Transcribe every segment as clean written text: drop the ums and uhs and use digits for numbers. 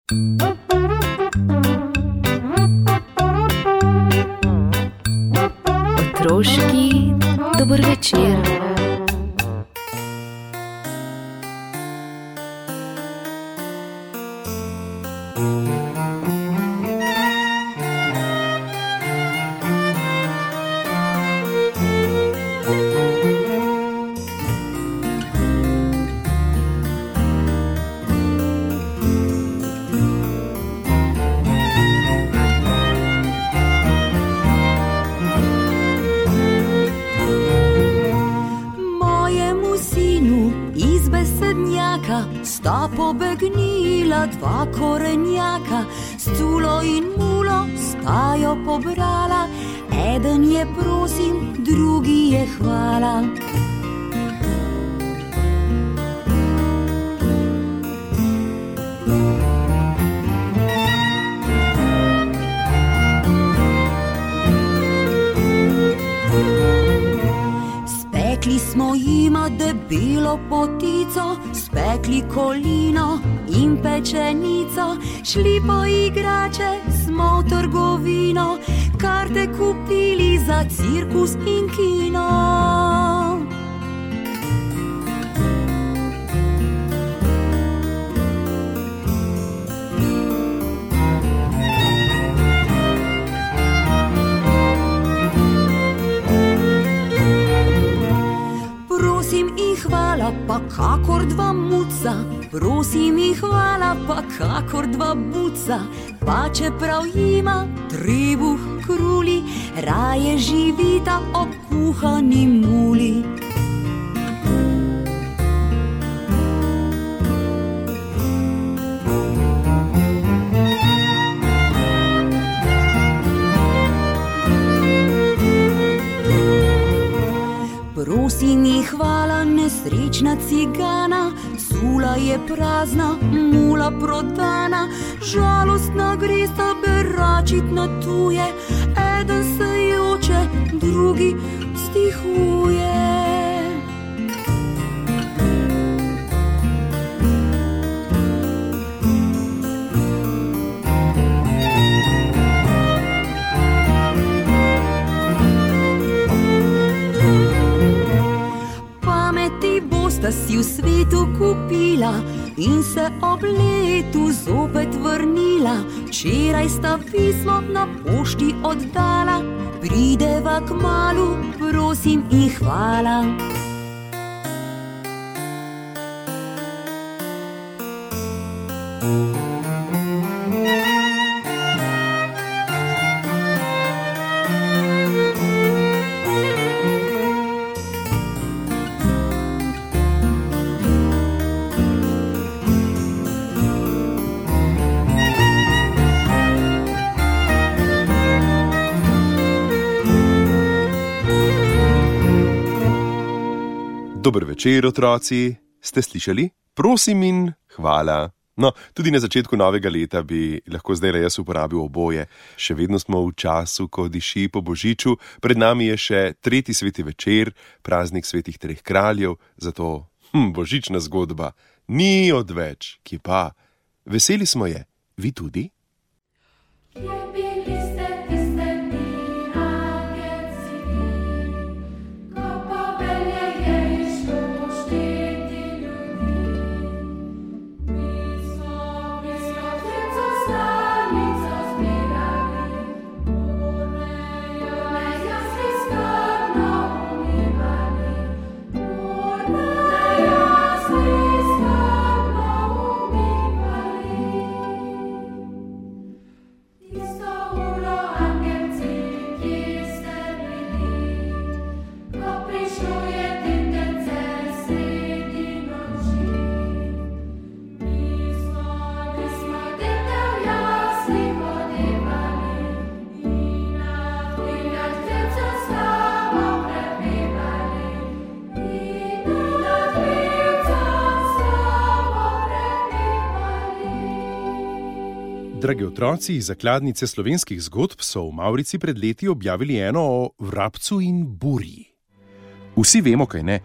Otroški dober večer. Sta pobegnila dva korenjaka, s culo in mulo sta jo pobrala. Eden je prosim, drugi je hvala. Spekli smo jima debelo potico, spekli kolino in pečenico, šli po igrače, smo v trgovino, karte kupili za cirkus in kino. Pa kakor dva muca, prosim jih hvala, pa kakor dva buca. Pa čeprav jima trebuh kruli, raje živita ob kuhani muli. Prosim jih hvala, nesrečna cigana, sula je prazna, mula prodana, žalostna gresta beračit na tuje, eden se joče, drugi stihuje. Sta si v svetu kupila in se ob letu zopet vrnila. Včeraj sta pismo na pošti oddala, prideva kmalu, prosim in hvala. Dober večer, otroci. Ste slišali? Prosim in hvala. No, tudi na začetku novega leta bi lahko zdaj jaz uporabil oboje. Še vedno smo v času, ko diši po božiču. Pred nami je še 3. sveti večer, praznik svetih 3 kraljev. Zato božična zgodba ni odveč. Kje pa? Veseli smo je. Vi tudi? Dragi otroci, iz zakladnice slovenskih zgodb so v Mavrici pred leti objavili eno o vrabcu in burji. Vsi vemo, kaj ne,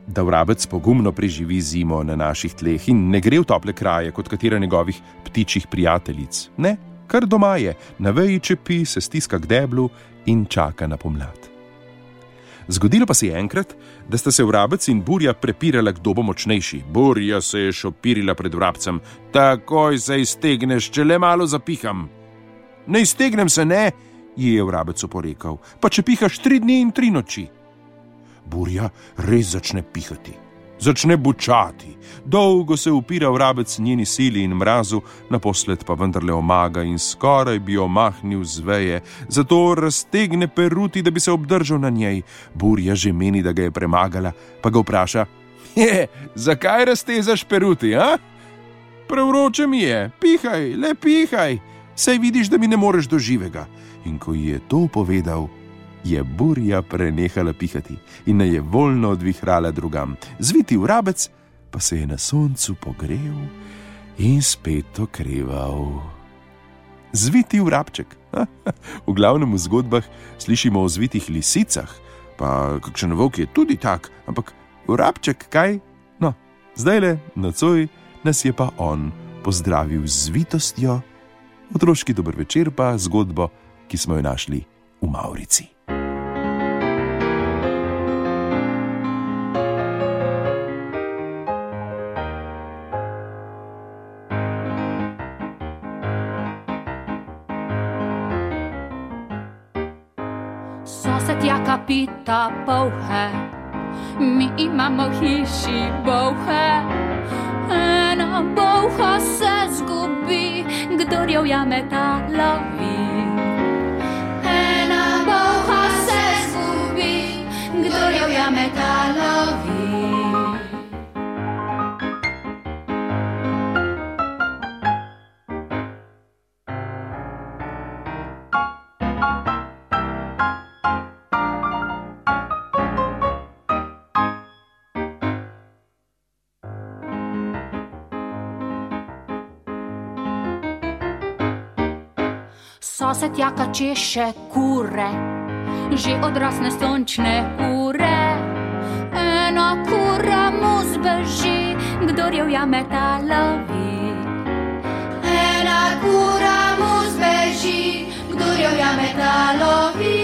da vrabec pogumno preživi zimo na naših tleh in ne gre v tople kraje kot katera njegovih ptičjih prijateljic. Ne, kar doma je, na veji čepi, se stiska k deblu in čaka na pomlad. Zgodilo pa se je enkrat, da sta se vrabec in burja prepirala, kdo bo močnejši. Burja se je šopirila pred vrabcem. Takoj se iztegneš, če le malo zapiham. Ne iztegnem se, ne, ji je vrabec oporekal, pa če pihaš 3 dni in 3 noči. Burja res začne pihati, začne bučati. Dolgo se upira vrabec njeni sili in mrazu, naposled pa vendarle omaga in skoraj bi omahnil z veje, zato raztegne peruti, da bi se obdržal na njej. Burja že meni, da ga je premagala, pa ga vpraša: zakaj raztezaš peruti, a? Prevroče mi je, pihaj, le pihaj, saj vidiš, da mi ne moreš do živega. In ko ji je to povedal, je burja prenehala pihati in naj je voljno odvihrala drugam. Zviti vrabec pa se je na soncu pogrel in spet okreval. Zviti vrabček. V glavnem v zgodbah slišimo o zvitih lisicah, pa kakšen volk je tudi tak, ampak vrabček kaj? No, zdajle nocoj nas je pa on pozdravil z zvitostjo. Otroški dober večer pa zgodbo, ki smo jo našli v Mavrici. Sosed Jaka pita polhe, mi imamo v hiši bolhe. Ena bolha se zgubi, kdor jo ujame, ta lovi. Ena bolha se zgubi, kdor jo ujame, ta lovi. Sosed Jaka češe kure, že odrasne sončne ure. Ena kura mu zbeži, kdor jo ujame, ta lovi. Ena kura mu zbeži, kdor jo ujame, ta lovi.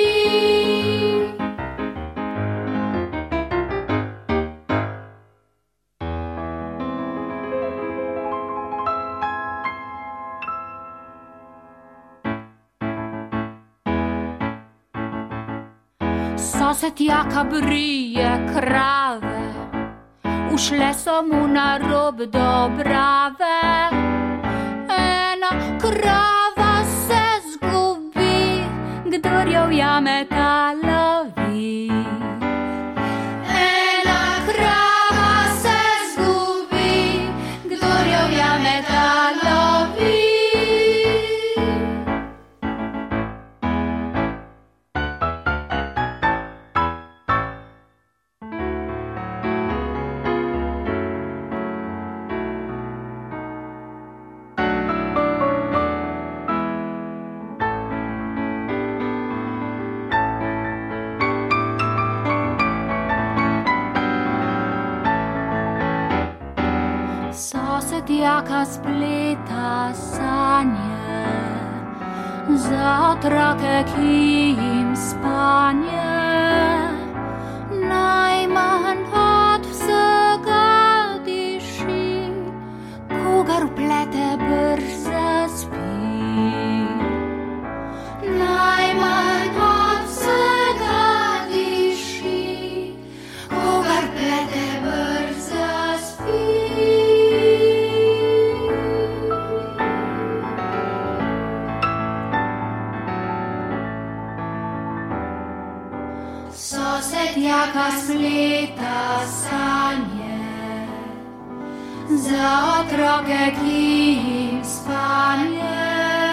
Sosed Jaka brije krave, ušle so mu na rob Dobrave. Ena krava se zgubi, kdor jo ujame, ta lovi. Ena krava se zgubi, kdor jo ujame, ta lovi. Sosed Jaka spleta sanje za otroke, ki jim spanje. Najmanj od vsega diši, kogar vplete, brzo spi. Najmanj od vsega diši, kogar vplete, brzo spi. Sosed Jaka spleta sanje za otroke, ki jim spanje.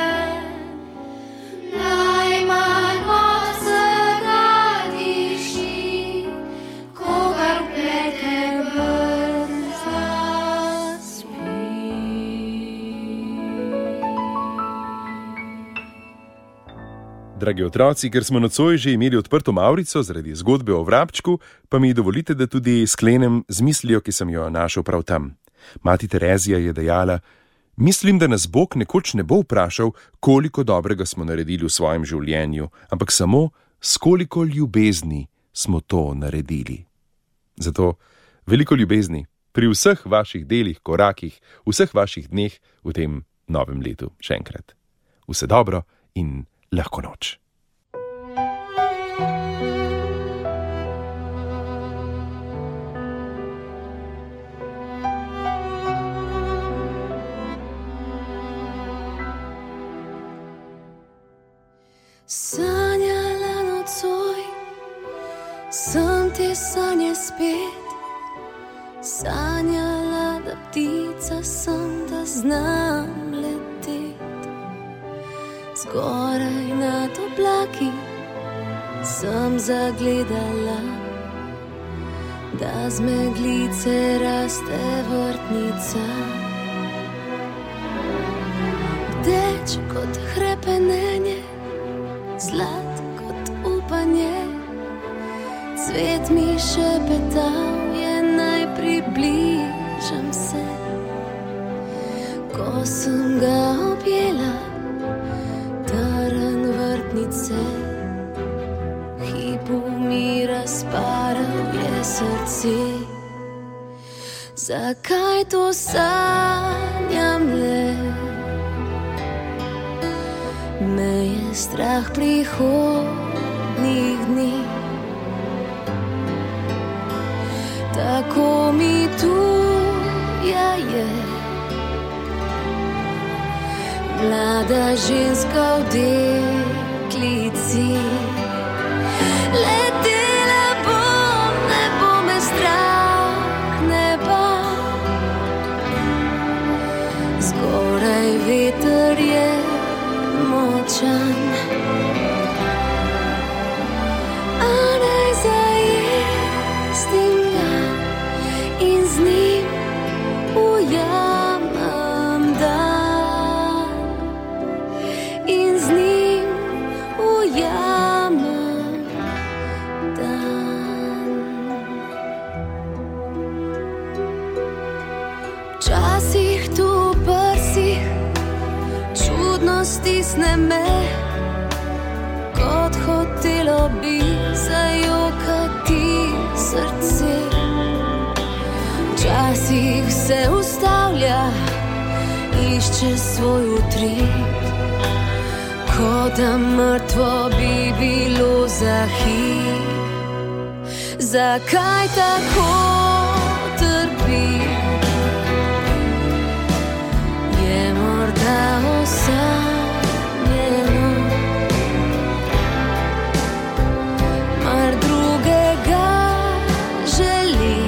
Najmanj od vsega diši, kogar vplete, brzo spi. Dragi otroci, ker smo nocoj že imeli odprto mavrico zaradi zgodbe o vrabčku, pa mi dovolite, da tudi sklenem z mislijo, ki sem jo našel prav tam. Mati Terezija je dejala: mislim, da nas Bog nekoč ne bo vprašal, koliko dobrega smo naredili v svojem življenju, ampak samo, s koliko ljubezni smo to naredili. Zato veliko ljubezni pri vseh vaših delih, korakih, vseh vaših dneh v tem novem letu. Še enkrat. Vse dobro in lahko noč. Sanjala nocoj, sem te sanje spet. Sanjala, da ptica sem, da znam letet. Zgoraj nad oblaki sem zagledala, da z meglice raste vrtnica. Rdeč kot hrepenenje, zlat kot upanje, cvet mi šepetal je, naj približam se. Ko sem ga objela, trn vrtnice, v hipu mi razparal je srce. Zakaj to sanjam le? Me je strah prihodnjih dni. Tako mi tuja je mlada ženska v deklici. Letela bom, ne bo me strah neba. Zgoraj veter je močan, a naj zajestim ga in z njim ujamem dan. In z njim ujamem dan. Včasih tu v prsih čudno stisne me, kot hotelo bi zajokati srce. Včasih se ustavlja, išče svoj utrip, kot da mrtvo bi bilo za hip. Zakaj tako trpi? Je morda osamljeno, mar drugega želi,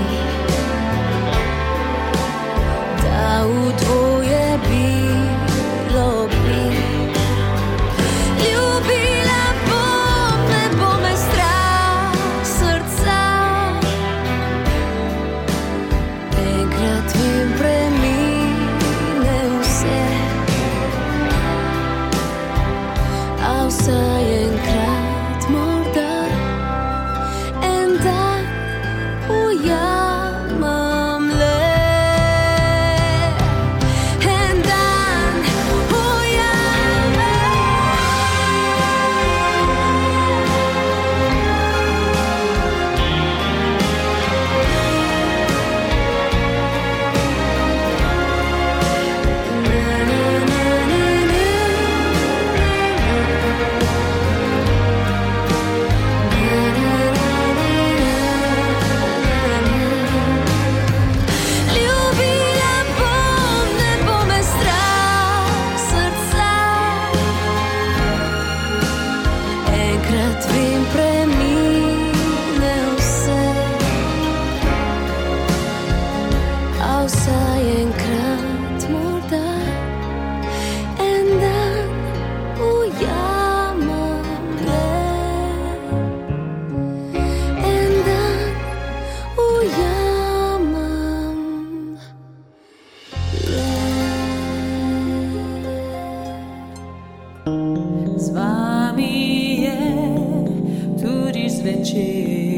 da udvoje bilo bi. Ljubila bom, ne bo me strah srca. Enkrat vem, premine vse. večer.